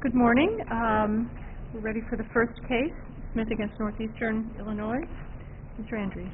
Good morning. We're ready for the first case, Smith against Northeastern Illinois. Mr. Andrews.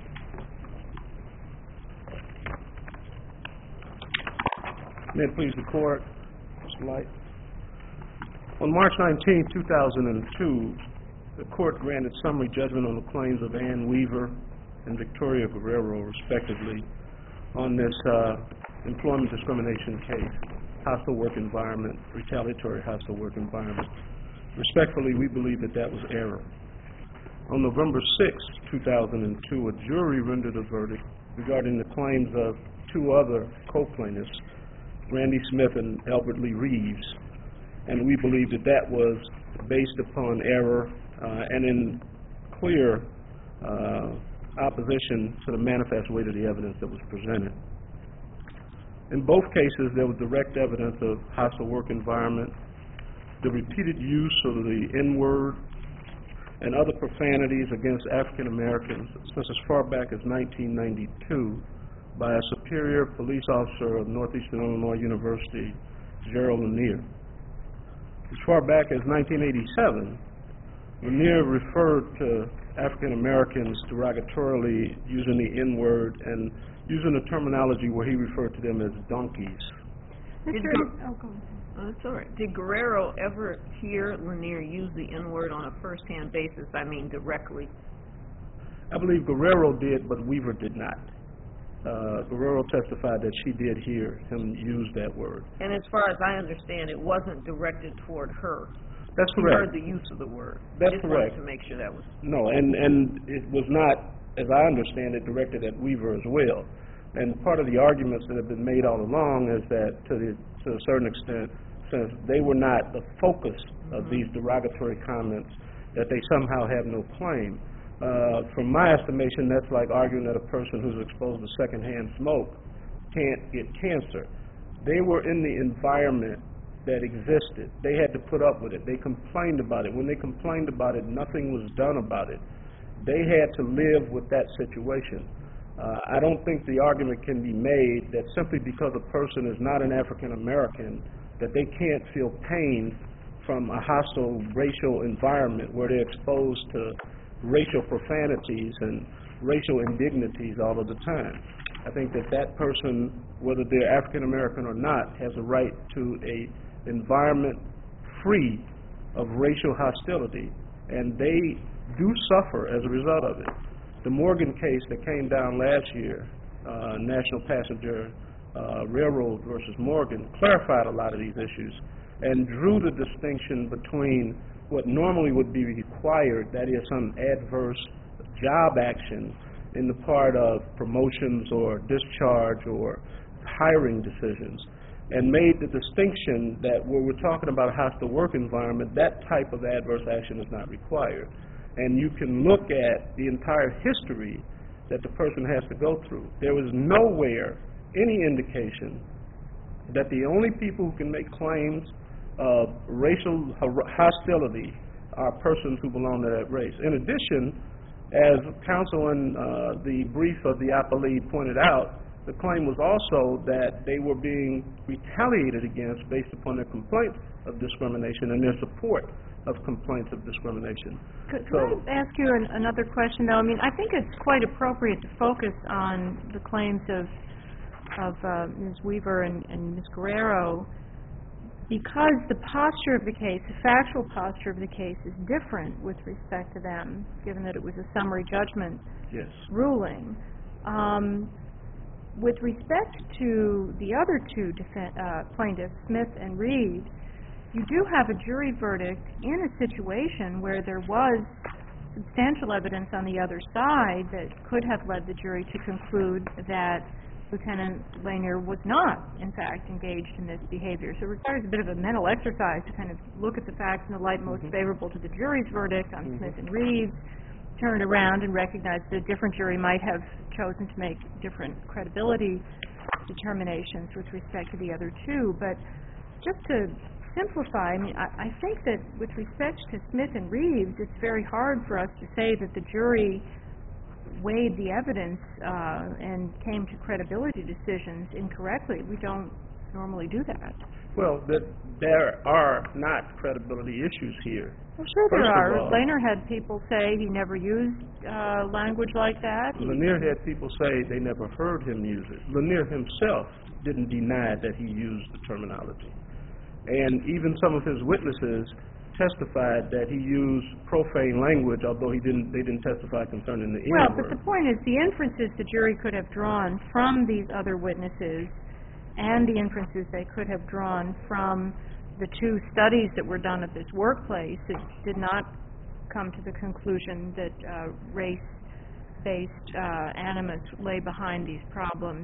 May it please the Court, Mr. Light. On March 19, 2002, the Court granted summary judgment on the claims of Ann Weaver and Victoria Guerrero, respectively, on this employment discrimination case, hostile work environment, retaliatory hostile work environment. Respectfully, we believe that that was error. On November 6, 2002, a jury rendered a verdict regarding the claims of two other co-plaintiffs, Randy Smith and Albert Lee Reeves, and we believe that that was based upon error and in clear opposition to the manifest weight of the evidence that was presented. In both cases, there was direct evidence of hostile work environment, the repeated use of the N-word and other profanities against African Americans since as far back as 1992 by a superior police officer of Northeastern Illinois University, Gerald Lanier. As far back as 1987, Lanier referred to African Americans derogatorily using the N-word and using a terminology where he referred to them as donkeys. Did Guerrero ever hear Lanier use the N-word on a first-hand basis, I mean directly? I believe Guerrero did, but Weaver did not. Guerrero testified that she did hear him use that word. And as far as I understand, it wasn't directed toward her. That's He correct. heard the use of the word. That's Just correct. wanted to make sure that was... No, and it was not, as I understand it, directed at Weaver as well. And part of the arguments that have been made all along is that to a certain extent, since they were not the focus of these derogatory comments, that they somehow have no claim. From my estimation, that's like arguing that a person who's exposed to secondhand smoke can't get cancer. They were in the environment that existed. They had to put up with it. They complained about it. When they complained about it, nothing was done about it. They had to live with that situation. I don't think the argument can be made that simply because a person is not an African American that they can't feel pain from a hostile racial environment where they're exposed to racial profanities and racial indignities all of the time. I think that that person, whether they're African American or not, has a right to an environment free of racial hostility, and they do suffer as a result of it. The Morgan case that came down last year, National Passenger Railroad versus Morgan, clarified a lot of these issues and drew the distinction between what normally would be required, that is some adverse job action in the part of promotions or discharge or hiring decisions, and made the distinction that when we're talking about a hostile work environment, that type of adverse action is not required. And you can look at the entire history that the person has to go through. There was nowhere any indication that the only people who can make claims of racial hostility are persons who belong to that race. In addition, as counsel in the brief of the appellee pointed out, the claim was also that they were being retaliated against based upon their complaint of discrimination and their support of complaints of discrimination. Could I ask you another question, though? I mean, I think it's quite appropriate to focus on the claims of Ms. Weaver and Ms. Guerrero because the posture of the case, the factual posture of the case, is different with respect to them, given that it was a summary judgment ruling. With respect to the other two plaintiffs, Smith and Reeves, you do have a jury verdict in a situation where there was substantial evidence on the other side that could have led the jury to conclude that Lieutenant Lanier was not, in fact, engaged in this behavior. So it requires a bit of a mental exercise to kind of look at the facts in the light most favorable to the jury's verdict on Smith and Reeves, turn it around and recognize that a different jury might have chosen to make different credibility determinations with respect to the other two. But just to simplify, I mean, I think that with respect to Smith and Reeves, it's very hard for us to say that the jury weighed the evidence and came to credibility decisions incorrectly. We don't normally do that. Well, there are not credibility issues here. Well, sure there First of are. all- Lanier had people say he never used language like that. Lanier had people say they never heard him use it. Lanier himself didn't deny that he used the terminology. And even some of his witnesses testified that he used profane language, although they didn't testify concerning the Well, N-word. but the point is, the inferences the jury could have drawn from these other witnesses and the inferences they could have drawn from the two studies that were done at this workplace, it did not come to the conclusion that race-based animus lay behind these problems,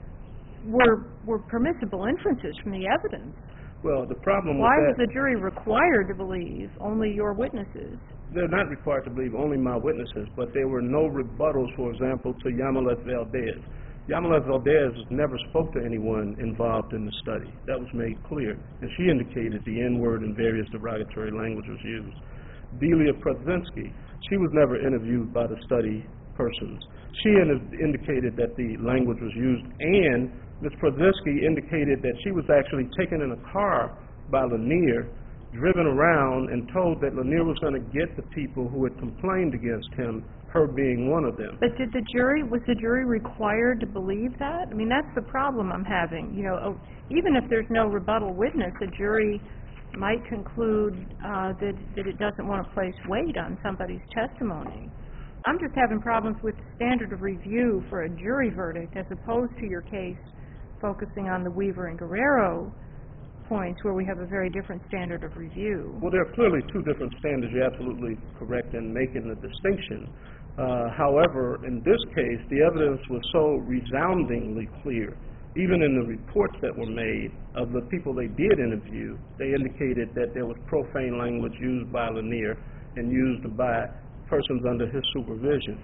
were permissible inferences from the evidence. Well, the problem Why with was that... the jury required to believe only your witnesses? They're not required to believe only my witnesses, but there were no rebuttals, for example, to Yamilet Valdez. Yamilet Valdez never spoke to anyone involved in the study. That was made clear. And she indicated the N-word and various derogatory language was used. Delia Prudzinski, she was never interviewed by the study persons. She indicated that the language was used, and Ms. Prudzinski indicated that she was actually taken in a car by Lanier, driven around, and told that Lanier was going to get the people who had complained against him, her being one of them. But was the jury required to believe that? I mean, that's the problem I'm having. You know, even if there's no rebuttal witness, the jury might conclude that it doesn't want to place weight on somebody's testimony. I'm just having problems with the standard of review for a jury verdict as opposed to your case focusing on the Weaver and Guerrero points where we have a very different standard of review. Well, there are clearly two different standards. You're absolutely correct in making the distinction. However, in this case, the evidence was so resoundingly clear. Even in the reports that were made of the people they did interview, they indicated that there was profane language used by Lanier and used by persons under his supervision.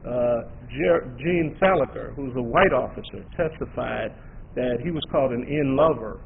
Gene Thalacker, who's a white officer, testified that he was called an in-lover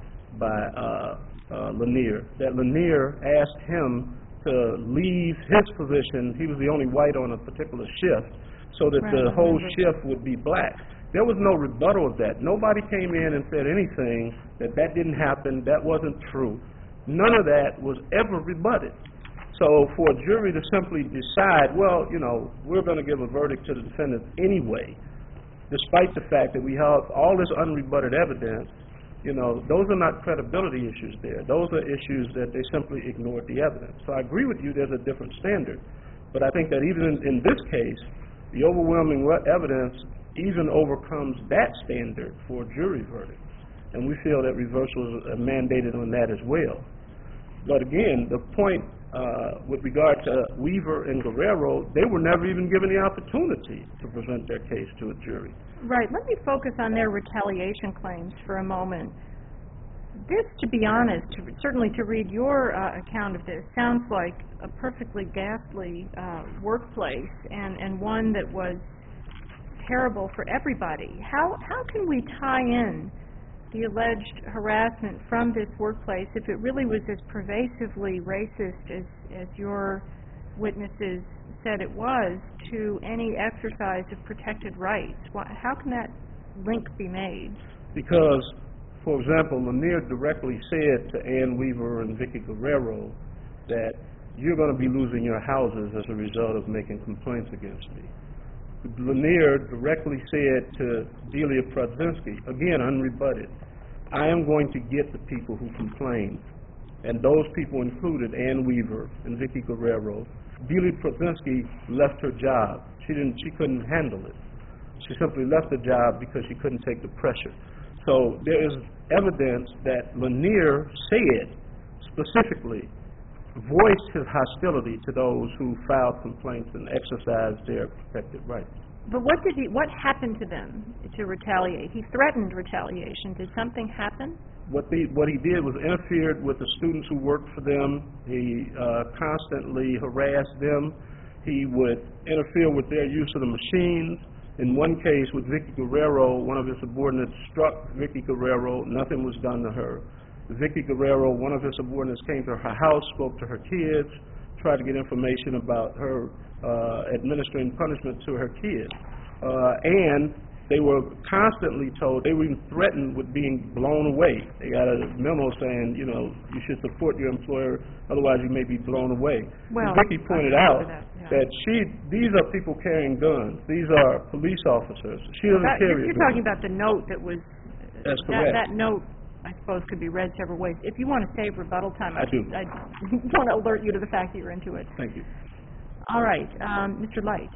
by Lanier, that Lanier asked him to leave his position. He was the only white on a particular shift, so that the whole shift would be black. There was no rebuttal of that. Nobody came in and said anything that didn't happen, that wasn't true. None of that was ever rebutted. So for a jury to simply decide, well, you know, we're going to give a verdict to the defendants anyway, despite the fact that we have all this unrebutted evidence, you know, those are not credibility issues there. Those are issues that they simply ignored the evidence. So I agree with you, there's a different standard. But I think that even in this case, the overwhelming evidence even overcomes that standard for a jury verdict. And we feel that reversal is mandated on that as well. But again, the point with regard to Weaver and Guerrero, they were never even given the opportunity to present their case to a jury. Right. Let me focus on their retaliation claims for a moment. This, to be honest, certainly to read your account of this, sounds like a perfectly ghastly workplace and one that was terrible for everybody. How can we tie in the alleged harassment from this workplace if it really was as pervasively racist as your witnesses said it was to any exercise of protected rights? How can that link be made? Because, for example, Lanier directly said to Ann Weaver and Vicky Guerrero that you're going to be losing your houses as a result of making complaints against me. Lanier directly said to Delia Prudzinski, again unrebutted, I am going to get the people who complained. And those people included Ann Weaver and Vicky Guerrero. Delia Prudzinski left her job. She couldn't handle it. She simply left the job because she couldn't take the pressure. So there is evidence that Lanier said specifically, voiced his hostility to those who filed complaints and exercised their protected rights. But what happened to them to retaliate? He threatened retaliation. Did something happen? What he did was interfered with the students who worked for them. He constantly harassed them. He would interfere with their use of the machines. In one case with Vicky Guerrero, one of his subordinates struck Vicky Guerrero. Nothing was done to her. Vicky Guerrero, one of his subordinates, came to her house, spoke to her kids, tried to get information about her administering punishment to her kids. And They were constantly told, they were even threatened with being blown away. They got a memo saying, you know, you should support your employer, otherwise you may be blown away. Well, Vicki pointed out that, these are people carrying guns. These are police officers. She doesn't carry a You're gun. talking about the note that was... That's correct. That note, I suppose, could be read several ways. If you want to save rebuttal time, I do. I want to alert you to the fact that you're into it. Thank you. All right, Mr. Light.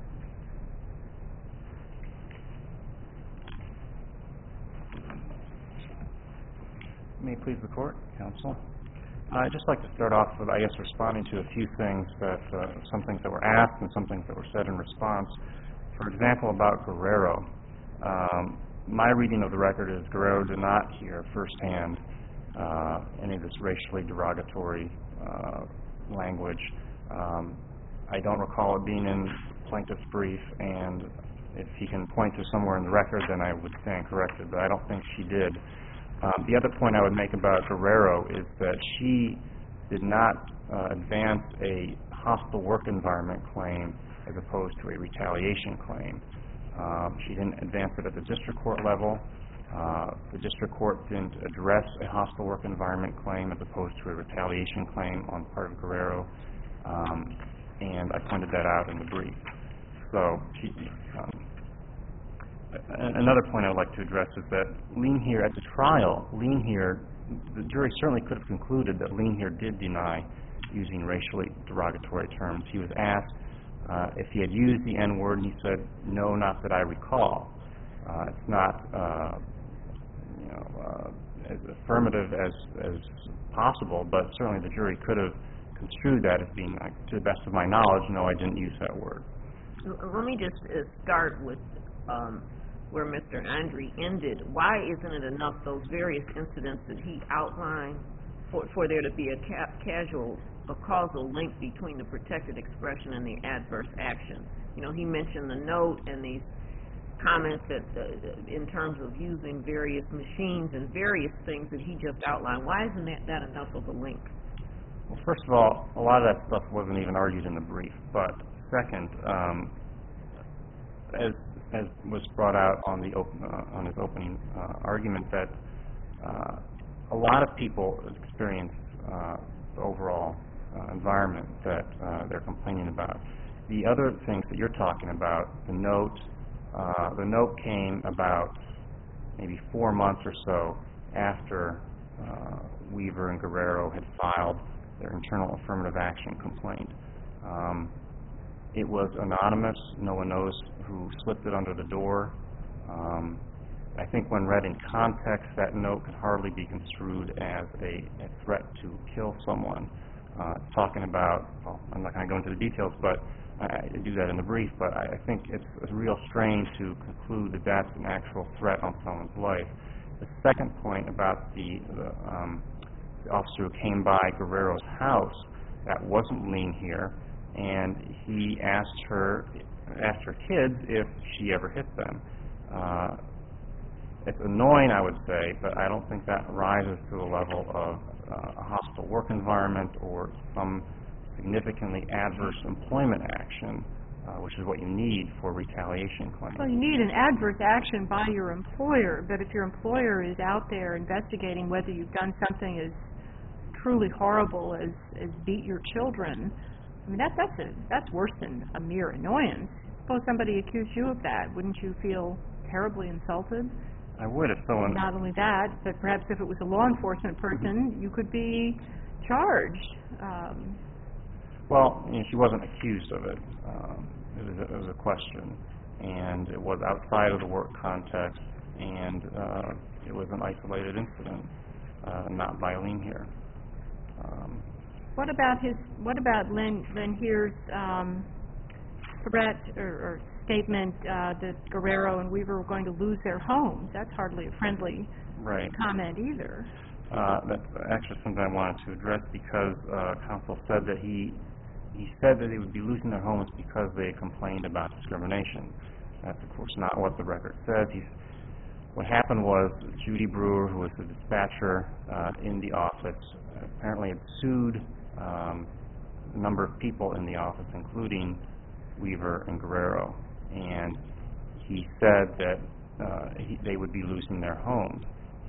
May it please the Court, Counsel. I'd just like to start off with, I guess, responding to a few things that, some things that were asked and some things that were said in response. For example, about Guerrero. My reading of the record is Guerrero did not hear firsthand any of this racially derogatory language. I don't recall it being in the plaintiff's brief, and if he can point to somewhere in the record, then I would stand corrected, but I don't think she did. The other point I would make about Guerrero is that she did not advance a hostile work environment claim as opposed to a retaliation claim. She didn't advance it at the district court level. The district court didn't address a hostile work environment claim as opposed to a retaliation claim on part of Guerrero, and I pointed that out in the brief. So she... Another point I would like to address is that Lean-Here, at the trial, Lean-Here, the jury certainly could have concluded that Lean-Here did deny using racially derogatory terms. He was asked if he had used the N-word, and he said, no, not that I recall. It's not as affirmative as possible, but certainly the jury could have construed that as being, to the best of my knowledge, no, I didn't use that word. Let me just start with where Mr. Andre ended. Why isn't it enough, those various incidents that he outlined, for there to be a causal link between the protected expression and the adverse action? You know, he mentioned the note and these comments that in terms of using various machines and various things that he just outlined. Why isn't that enough of a link? Well, first of all, a lot of that stuff wasn't even argued in the brief. But second, as was brought out on his opening argument, that a lot of people experience the overall environment that they're complaining about. The other things that you're talking about, the note came about maybe 4 months or so after Weaver and Guerrero had filed their internal affirmative action complaint. It was anonymous. No one knows who slipped it under the door. I think when read in context, that note could hardly be construed as a threat to kill someone. Talking about, well, I'm not going to go into the details, but I do that in the brief, but I think it's a real strain to conclude that that's an actual threat on someone's life. The second point about the officer who came by Guerrero's house, that wasn't Lean-Here, and he asked her kids if she ever hit them. It's annoying, I would say, but I don't think that rises to the level of a hostile work environment or some significantly adverse employment action, which is what you need for retaliation claims. Well, you need an adverse action by your employer, but if your employer is out there investigating whether you've done something as truly horrible as beat your children, I mean, that's worse than a mere annoyance. Suppose somebody accused you of that. Wouldn't you feel terribly insulted? I would if someone... Not only that, but perhaps if it was a law enforcement person, you could be charged. Well, you know, she wasn't accused of it. It was a question, and it was outside of the work context, and it was an isolated incident, not by Lean-Here. What about Lean-Here's threat or statement that Guerrero and Weaver were going to lose their homes? That's hardly a friendly comment either. That's actually something I wanted to address because counsel said that he said that they would be losing their homes because they complained about discrimination. That's, of course, not what the record says. What happened was Judy Brewer, who was the dispatcher in the office, apparently had sued a number of people in the office, including Weaver and Guerrero. And he said that they would be losing their home.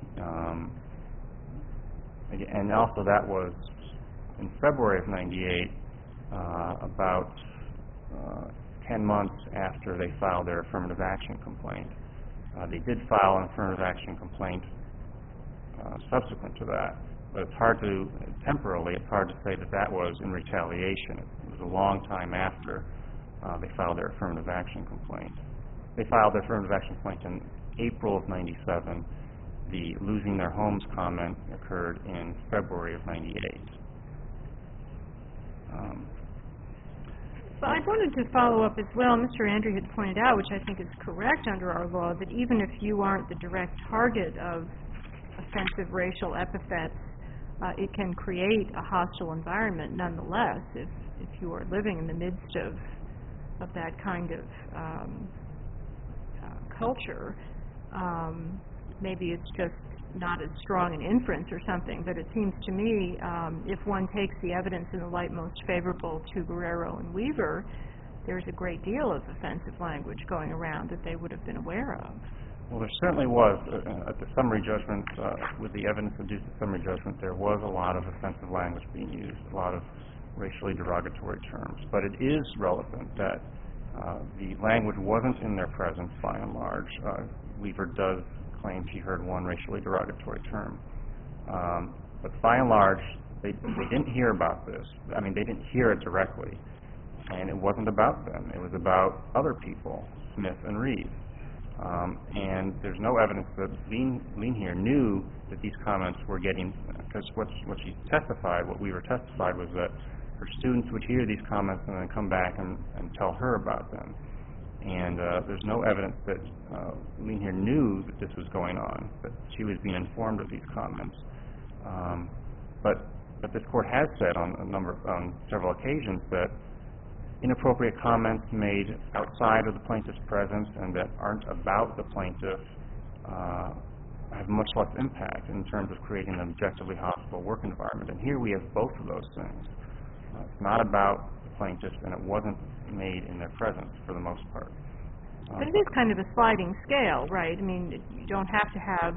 And also that was in February of '98, about 10 months after they filed their affirmative action complaint. They did file an affirmative action complaint subsequent to that, but it's hard to say that that was in retaliation. It was a long time after they filed their affirmative action complaint. They filed their affirmative action complaint in April of '97. The losing their homes comment occurred in February of '98. Well, I wanted to follow up as well. Mr. Andrew had pointed out, which I think is correct under our law, that even if you aren't the direct target of offensive racial epithets, it can create a hostile environment nonetheless if you are living in the midst of that kind of culture. Maybe it's just not as strong an inference or something, but it seems to me if one takes the evidence in the light most favorable to Guerrero and Weaver, there's a great deal of offensive language going around that they would have been aware of. Well, there certainly was. At the summary judgment, with the evidence adduced at summary judgment, there was a lot of offensive language being used, a lot of racially derogatory terms. But it is relevant that the language wasn't in their presence by and large. Weaver does claim she heard one racially derogatory term. But by and large, they didn't hear about this. I mean, they didn't hear it directly. And it wasn't about them. It was about other people, Smith and Reed. And there's no evidence that Lean here knew that these comments were getting, because what she testified, what Weaver testified, was that her students would hear these comments and then come back and tell her about them. And there's no evidence that Lean here knew that this was going on, that she was being informed of these comments. But this court has said on several occasions that inappropriate comments made outside of the plaintiff's presence and that aren't about the plaintiff have much less impact in terms of creating an objectively hostile work environment. And here we have both of those things. It's not about the plaintiff, and it wasn't made in their presence for the most part. But it is kind of a sliding scale, right? I mean, you don't have to have,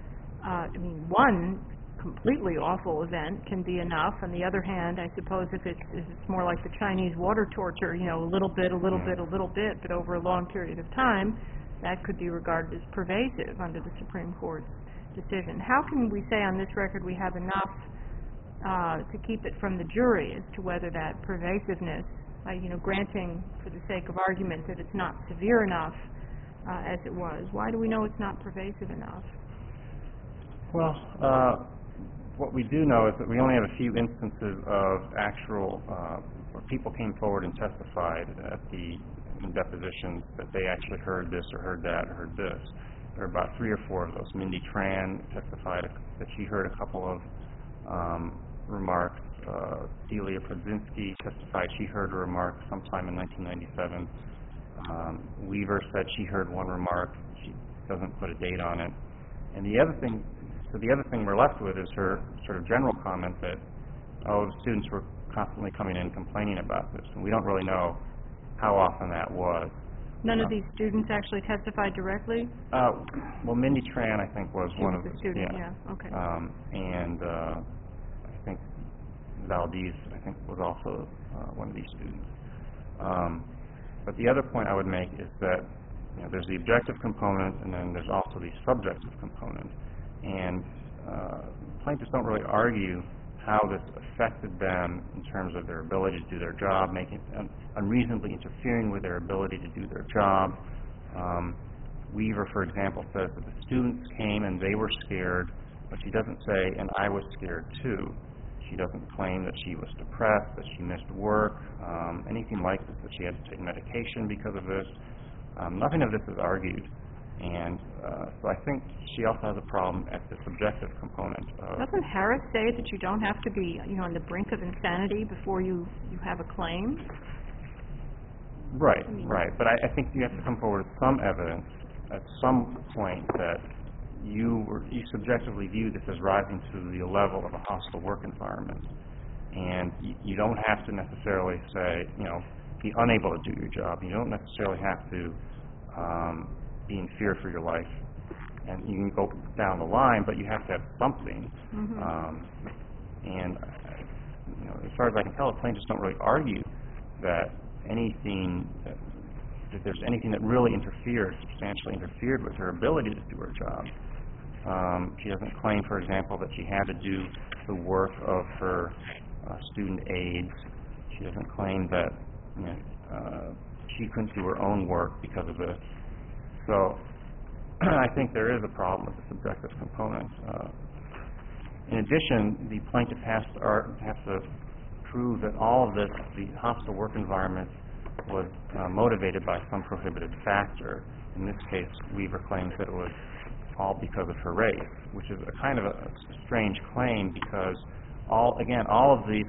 one completely awful event can be enough. On the other hand, I suppose if it's more like the Chinese water torture, a little bit, but over a long period of time, that could be regarded as pervasive under the Supreme Court's decision. How can we say on this record we have enough to keep it from the jury as to whether that pervasiveness, granting for the sake of argument that it's not severe enough as it was, why do we know it's not pervasive enough? Well, what we do know is that we only have a few instances of actual, where people came forward and testified at the depositions that they actually heard this or heard that or heard this. There are about 3 or 4 of those. Mindy Tran testified that she heard a couple of remarks. Delia Podzinski testified she heard a remark sometime in 1997. Weaver said she heard one remark. She doesn't put a date on it. And the other thing we're left with is her sort of general comment that, the students were constantly coming in complaining about this. And we don't really know how often that was. None of these students actually testified directly? Well, Mindy Tran, I think, was one of the students. Yeah. Okay. And I think Valdez, was also one of these students. But the other point I would make is that there's the objective component, and then there's also the subjective component. And plaintiffs don't really argue how this affected them in terms of their ability to do their job, unreasonably interfering with their ability to do their job. Weaver, for example, says that the students came and they were scared, but she doesn't say, and I was scared too. She doesn't claim that she was depressed, that she missed work, anything like this, that she had to take medication because of this. Nothing of this is argued. And so I think she also has a problem at the subjective component. Doesn't Harris say that you don't have to be, on the brink of insanity before you have a claim? Right. But I think you have to come forward with some evidence at some point that you subjectively view this as rising to the level of a hostile work environment. And you don't have to necessarily say, be unable to do your job. You don't necessarily have to be in fear for your life. And you can go down the line, but you have to have something. And as far as I can tell, the plaintiffs don't really argue that that there's anything that really substantially interfered with her ability to do her job. She doesn't claim, for example, that she had to do the work of her student aides. She doesn't claim that she couldn't do her own work because of this. So I think there is a problem with the subjective component. In addition, the plaintiff has to prove that all of this, the hostile work environment, was motivated by some prohibited factor. In this case, Weaver claims that it was all because of her race, which is a kind of a strange claim because all of these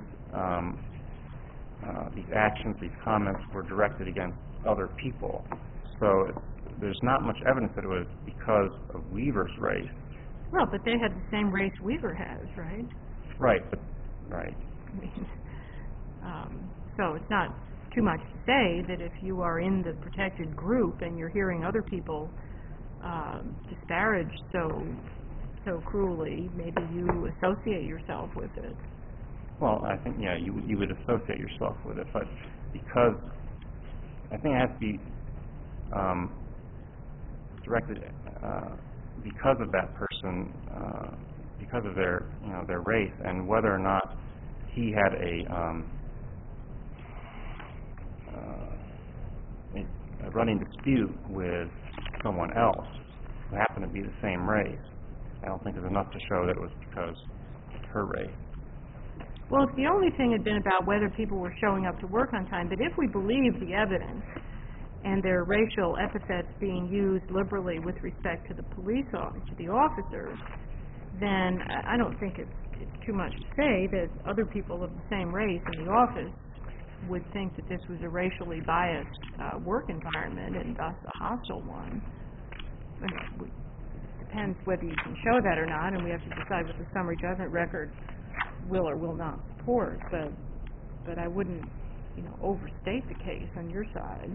actions, these comments were directed against other people. So there's not much evidence that it was because of Weaver's race. Well, but they had the same race Weaver has, right? Right. Right. I mean, so it's not too much to say that if you are in the protected group and you're hearing other people disparaged so cruelly, maybe you associate yourself with it. Well, I think, you would associate yourself with it, but because I think it has to be directed because of that person, because of their race, and whether or not he had a running dispute with someone else who happened to be the same race. I don't think there's enough to show that it was because of her race. Well, if the only thing had been about whether people were showing up to work on time, but if we believe the evidence and their racial epithets being used liberally with respect to the the officers, then I don't think it's too much to say that other people of the same race in the office would think that this was a racially biased work environment and thus a hostile one. It depends whether you can show that or not, and we have to decide what the summary judgment record will or will not support. But I wouldn't, overstate the case on your side.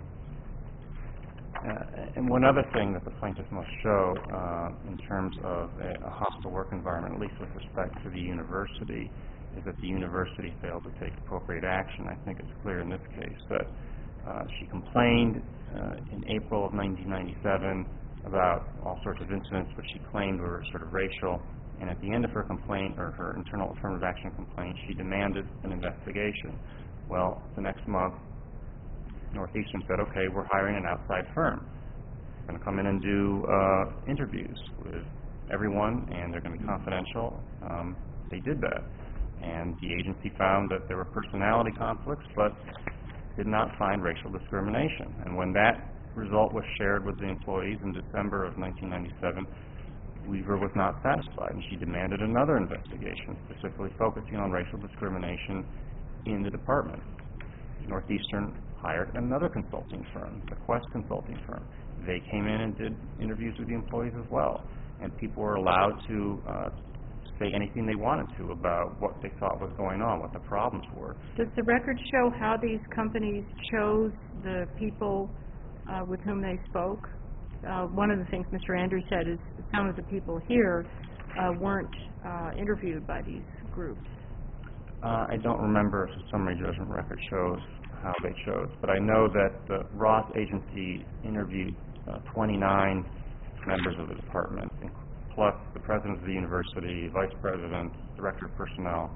And one other thing that the plaintiff must show in terms of a hostile work environment, at least with respect to the university, is that the university failed to take appropriate action. I think it's clear in this case that she complained in April of 1997 about all sorts of incidents which she claimed were sort of racial, and at the end of her complaint, or her internal affirmative action complaint, she demanded an investigation. Well, the next month, Northeastern said, okay, we're hiring an outside firm. They're going to come in and do interviews with everyone, and they're going to be confidential. They did that. And the agency found that there were personality conflicts, but did not find racial discrimination. And when that result was shared with the employees in December of 1997, Weaver was not satisfied, and she demanded another investigation, specifically focusing on racial discrimination in the department. Northeastern hired another consulting firm, the Quest consulting firm. They came in and did interviews with the employees as well, and people were allowed to say anything they wanted to about what they thought was going on, what the problems were. Does the record show how these companies chose the people with whom they spoke? One of the things Mr. Andrews said is some of the people here weren't interviewed by these groups. I don't remember if the summary judgment record shows how they chose, but I know that the Ross agency interviewed 29 members of the department, plus the president of the university, vice president, director of personnel.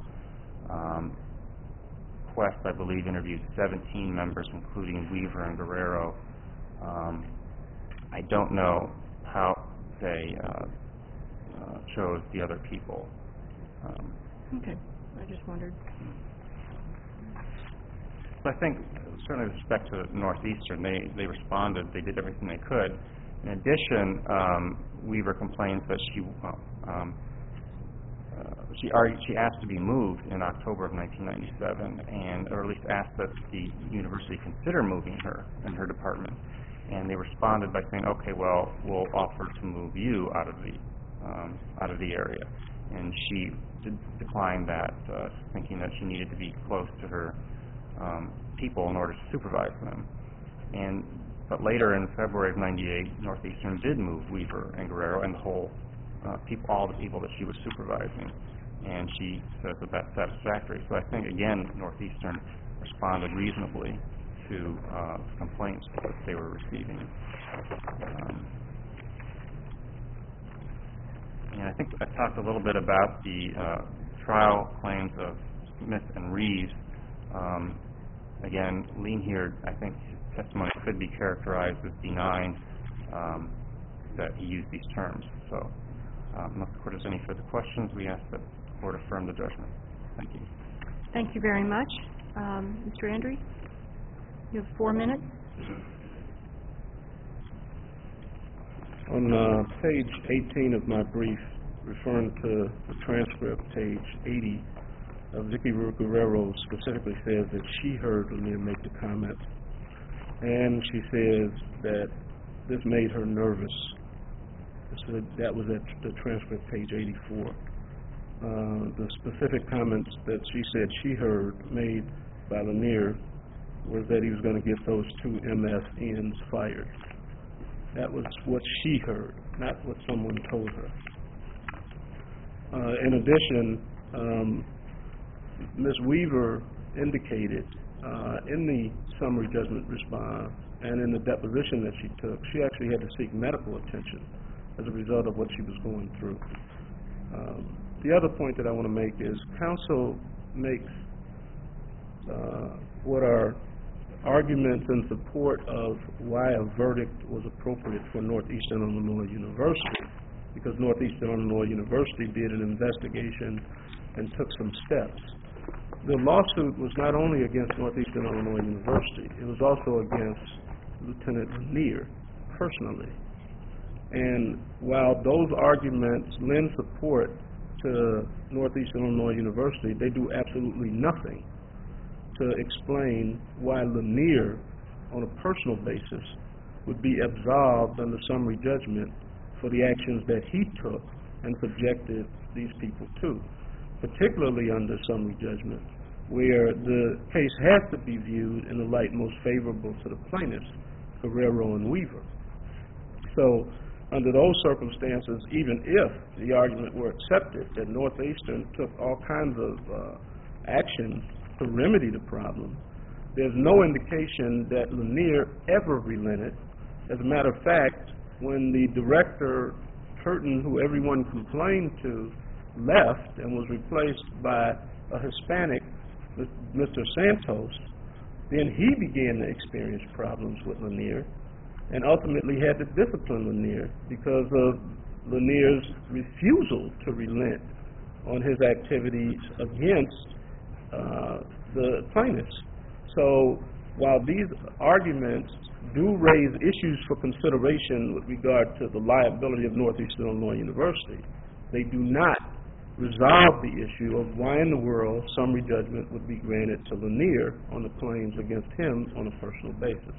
Quest, I believe, interviewed 17 members, including Weaver and Guerrero. I don't know how they chose the other people. Okay, I just wondered. So I think, certainly with respect to Northeastern, they responded, they did everything they could. In addition, Weaver complains that she asked to be moved in October of 1997, or at least asked that the university consider moving her in her department. And they responded by saying, okay, well, we'll offer to move you out of the area. And she declined that, thinking that she needed to be close to her people in order to supervise them. And But later in February of '98, Northeastern did move Weaver and Guerrero and the whole all the people that she was supervising, and she says that that's satisfactory. So I think again Northeastern responded reasonably to complaints that they were receiving. And I think I talked a little bit about the trial claims of Smith and Reeves. Again, Lean here, I think his testimony could be characterized as denying that he used these terms. So, unless the court has any further questions, we ask that the court affirm the judgment. Thank you. Thank you very much. Mr. Andre, you have 4 minutes. On page 18 of my brief, referring to the transcript, page 80, Vicky Guerrero specifically says that she heard Lanier make the comment, and she says that this made her nervous. So that was at the transcript, page 84. The specific comments that she said she heard made by Lanier was that he was going to get those 2 MSNs fired. That was what she heard, not what someone told her. In addition, Ms. Weaver indicated in the summary judgment response and in the deposition that she took, she actually had to seek medical attention as a result of what she was going through. The other point that I want to make is counsel makes what are arguments in support of why a verdict was appropriate for Northeastern Illinois University, because Northeastern Illinois University did an investigation and took some steps. The lawsuit was not only against Northeastern Illinois University, it was also against Lieutenant Lanier personally. And while those arguments lend support to Northeastern Illinois University, they do absolutely nothing to explain why Lanier, on a personal basis, would be absolved under summary judgment for the actions that he took and subjected these people to, particularly under summary judgment, where the case has to be viewed in the light most favorable to the plaintiffs, Guerrero and Weaver. So, under those circumstances, even if the argument were accepted that Northeastern took all kinds of actions to remedy the problem, there's no indication that Lanier ever relented. As a matter of fact, when the director, Curtin, who everyone complained to, left and was replaced by a Hispanic, Mr. Santos, then he began to experience problems with Lanier and ultimately had to discipline Lanier because of Lanier's refusal to relent on his activities against the plaintiffs. So while these arguments do raise issues for consideration with regard to the liability of Northeastern Illinois University, they do not resolve the issue of why in the world summary judgment would be granted to Lanier on the claims against him on a personal basis.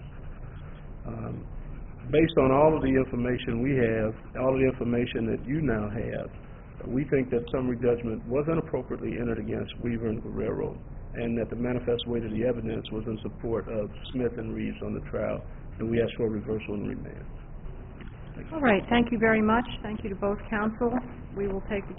Based on all of the information we have, all of the information that you now have, we think that summary judgment was inappropriately entered against Weaver and Guerrero, and that the manifest weight of the evidence was in support of Smith and Reeves on the trial, and we ask for a reversal and remand. All right. Thank you very much. Thank you to both counsel. We will take the